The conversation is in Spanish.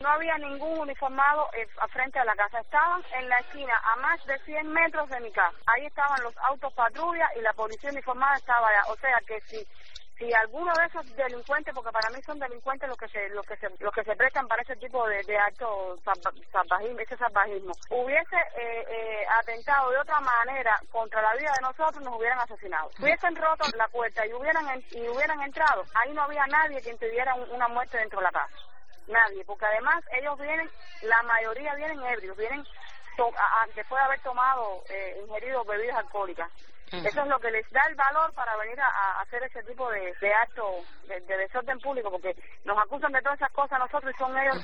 no había ningún uniformado al frente de la casa. Estaban en la esquina, a más de 100 metros de mi casa. Ahí estaban los autos patrulla y la policía uniformada estaba allá. O sea que si alguno de esos delincuentes, porque para mí son delincuentes los que se prestan para ese tipo de actos salvajismo, ese salvajismo, hubiese atentado de otra manera contra la vida de nosotros, nos hubieran asesinado. Si hubiesen roto la puerta y hubieran entrado, ahí no había nadie que impidiera una muerte dentro de la casa. Nadie, porque además ellos vienen, la mayoría vienen ebrios, vienen después de haber ingerido bebidas alcohólicas. Eso es lo que les da el valor para venir a hacer ese tipo de actos de desorden público, porque nos acusan de todas esas cosas a nosotros y son ellos